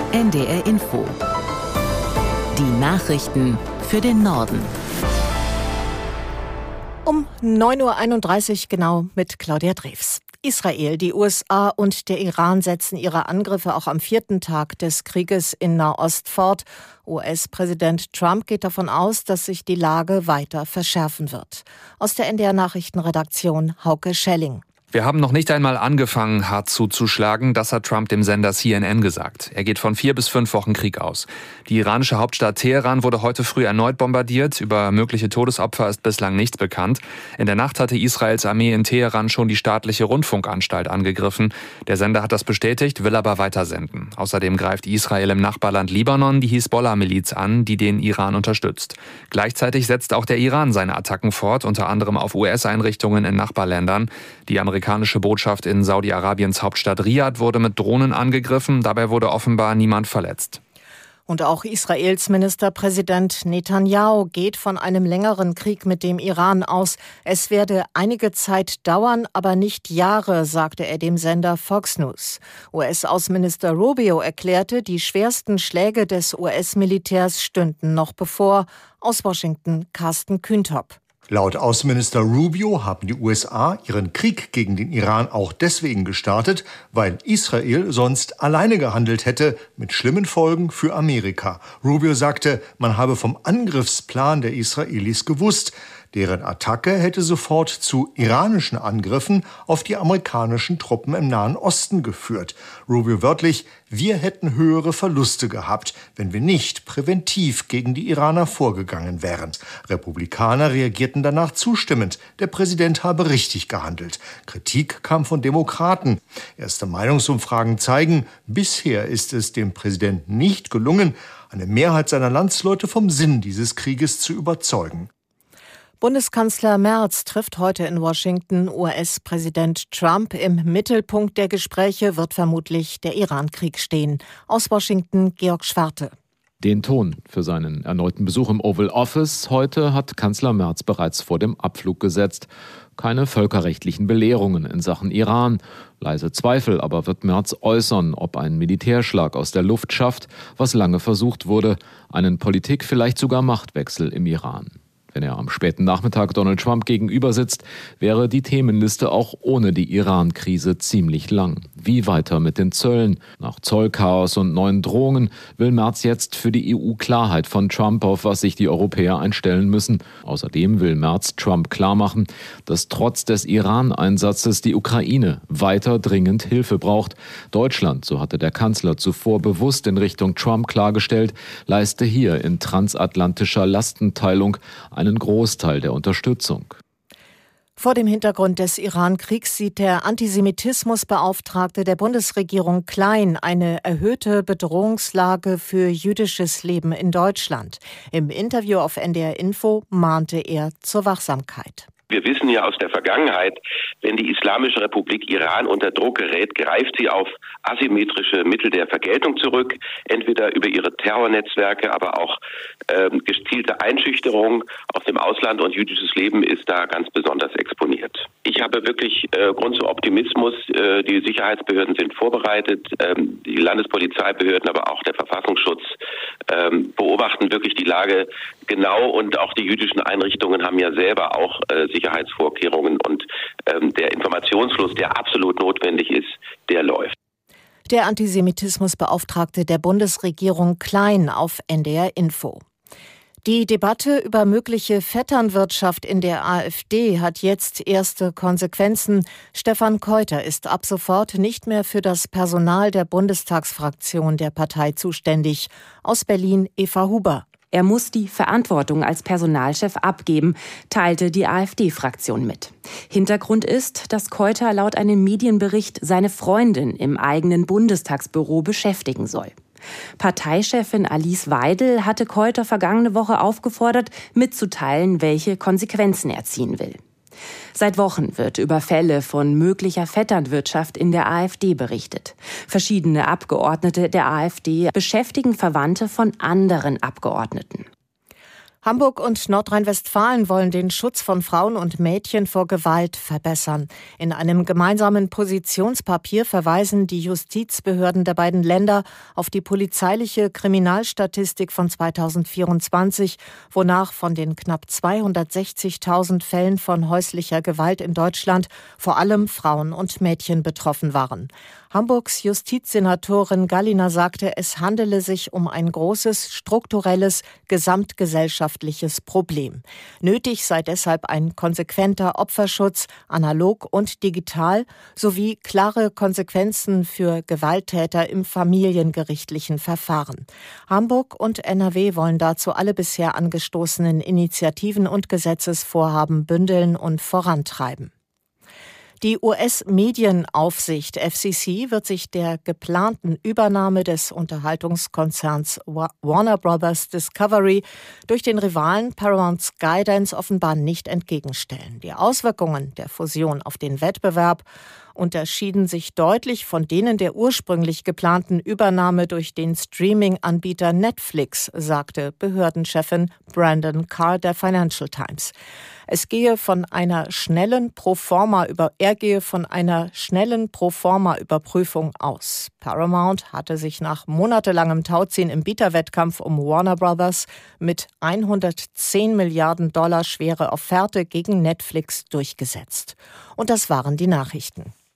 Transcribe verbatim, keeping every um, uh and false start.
N D R Info. Die Nachrichten für den Norden. Um neun Uhr einunddreißig genau mit Claudia Drews. Israel, die U S A und der Iran setzen ihre Angriffe auch am vierten Tag des Krieges in Nahost fort. U S-Präsident Trump geht davon aus, dass sich die Lage weiter verschärfen wird. Aus der N D R-Nachrichtenredaktion Hauke Schelling. Wir haben noch nicht einmal angefangen, hart zuzuschlagen, das hat Trump dem Sender C N N gesagt. Er geht von vier bis fünf Wochen Krieg aus. Die iranische Hauptstadt Teheran wurde heute früh erneut bombardiert. Über mögliche Todesopfer ist bislang nichts bekannt. In der Nacht hatte Israels Armee in Teheran schon die staatliche Rundfunkanstalt angegriffen. Der Sender hat das bestätigt, will aber weitersenden. Außerdem greift Israel im Nachbarland Libanon die Hisbollah-Miliz an, die den Iran unterstützt. Gleichzeitig setzt auch der Iran seine Attacken fort, unter anderem auf U S-Einrichtungen in Nachbarländern. Die Amerikaner Die amerikanische Botschaft in Saudi-Arabiens Hauptstadt Riad wurde mit Drohnen angegriffen. Dabei wurde offenbar niemand verletzt. Und auch Israels Ministerpräsident Netanyahu geht von einem längeren Krieg mit dem Iran aus. Es werde einige Zeit dauern, aber nicht Jahre, sagte er dem Sender Fox News. U S-Außenminister Rubio erklärte, die schwersten Schläge des U S-Militärs stünden noch bevor. Aus Washington Carsten Kühntop. Laut Außenminister Rubio haben die U S A ihren Krieg gegen den Iran auch deswegen gestartet, weil Israel sonst alleine gehandelt hätte, mit schlimmen Folgen für Amerika. Rubio sagte, man habe vom Angriffsplan der Israelis gewusst. Deren Attacke hätte sofort zu iranischen Angriffen auf die amerikanischen Truppen im Nahen Osten geführt. Rubio wörtlich, wir hätten höhere Verluste gehabt, wenn wir nicht präventiv gegen die Iraner vorgegangen wären. Republikaner reagierten danach zustimmend. Der Präsident habe richtig gehandelt. Kritik kam von Demokraten. Erste Meinungsumfragen zeigen, bisher ist es dem Präsidenten nicht gelungen, eine Mehrheit seiner Landsleute vom Sinn dieses Krieges zu überzeugen. Bundeskanzler Merz trifft heute in Washington U S-Präsident Trump. Im Mittelpunkt der Gespräche wird vermutlich der Iran-Krieg stehen. Aus Washington Georg Schwarte. Den Ton für seinen erneuten Besuch im Oval Office heute hat Kanzler Merz bereits vor dem Abflug gesetzt. Keine völkerrechtlichen Belehrungen in Sachen Iran. Leise Zweifel aber wird Merz äußern, ob ein Militärschlag aus der Luft schafft, was lange versucht wurde, einen Politik-, vielleicht sogar Machtwechsel im Iran. Wenn er am späten Nachmittag Donald Trump gegenüber sitzt, wäre die Themenliste auch ohne die Iran-Krise ziemlich lang. Wie weiter mit den Zöllen? Nach Zollchaos und neuen Drohungen will Merz jetzt für die E U Klarheit von Trump, auf was sich die Europäer einstellen müssen. Außerdem will Merz Trump klarmachen, dass trotz des Iran-Einsatzes die Ukraine weiter dringend Hilfe braucht. Deutschland, so hatte der Kanzler zuvor bewusst in Richtung Trump klargestellt, leiste hier in transatlantischer Lastenteilung einen Großteil der Unterstützung. Vor dem Hintergrund des Iran-Kriegs sieht der Antisemitismusbeauftragte der Bundesregierung Klein eine erhöhte Bedrohungslage für jüdisches Leben in Deutschland. Im Interview auf N D R Info mahnte er zur Wachsamkeit. Wir wissen ja aus der Vergangenheit, wenn die Islamische Republik Iran unter Druck gerät, greift sie auf asymmetrische Mittel der Vergeltung zurück, entweder über ihre Terrornetzwerke, aber auch ähm, gezielte Einschüchterung aus dem Ausland, und jüdisches Leben ist da ganz besonders exponiert. Ich habe wirklich äh, Grund zu Optimismus. Äh, die Sicherheitsbehörden sind vorbereitet, ähm, die Landespolizeibehörden, aber auch der Verfassungsschutz ähm, beobachten wirklich die Lage genau, und auch die jüdischen Einrichtungen haben ja selber auch äh, Sicherheitsvorkehrungen, und ähm, der Informationsfluss, der absolut notwendig ist, der läuft. Der Antisemitismusbeauftragte der Bundesregierung Klein auf N D R Info. Die Debatte über mögliche Vetternwirtschaft in der AfD hat jetzt erste Konsequenzen. Stefan Keuter ist ab sofort nicht mehr für das Personal der Bundestagsfraktion der Partei zuständig. Aus Berlin Eva Huber. Er muss die Verantwortung als Personalchef abgeben, teilte die AfD-Fraktion mit. Hintergrund ist, dass Keuter laut einem Medienbericht seine Freundin im eigenen Bundestagsbüro beschäftigen soll. Parteichefin Alice Weidel hatte Keuter vergangene Woche aufgefordert, mitzuteilen, welche Konsequenzen er ziehen will. Seit Wochen wird über Fälle von möglicher Vetternwirtschaft in der AfD berichtet. Verschiedene Abgeordnete der AfD beschäftigen Verwandte von anderen Abgeordneten. Hamburg und Nordrhein-Westfalen wollen den Schutz von Frauen und Mädchen vor Gewalt verbessern. In einem gemeinsamen Positionspapier verweisen die Justizbehörden der beiden Länder auf die polizeiliche Kriminalstatistik von zweitausendvierundzwanzig, wonach von den knapp zweihundertsechzigtausend Fällen von häuslicher Gewalt in Deutschland vor allem Frauen und Mädchen betroffen waren. Hamburgs Justizsenatorin Gallina sagte, es handele sich um ein großes, strukturelles, gesamtgesellschaftliches Problem. Nötig sei deshalb ein konsequenter Opferschutz, analog und digital, sowie klare Konsequenzen für Gewalttäter im familiengerichtlichen Verfahren. Hamburg und N R W wollen dazu alle bisher angestoßenen Initiativen und Gesetzesvorhaben bündeln und vorantreiben. Die U S-Medienaufsicht F C C wird sich der geplanten Übernahme des Unterhaltungskonzerns Warner Brothers Discovery durch den Rivalen Paramount Skydance offenbar nicht entgegenstellen. Die Auswirkungen der Fusion auf den Wettbewerb unterschieden sich deutlich von denen der ursprünglich geplanten Übernahme durch den Streaming-Anbieter Netflix, sagte Behördenchefin Brandon Carr der Financial Times. Es gehe von einer schnellen Proforma über, er gehe von einer schnellen Proforma-Überprüfung aus. Paramount hatte sich nach monatelangem Tauziehen im Bieterwettkampf um Warner Brothers mit hundertzehn Milliarden Dollar schwere Offerte gegen Netflix durchgesetzt. Und das waren die Nachrichten.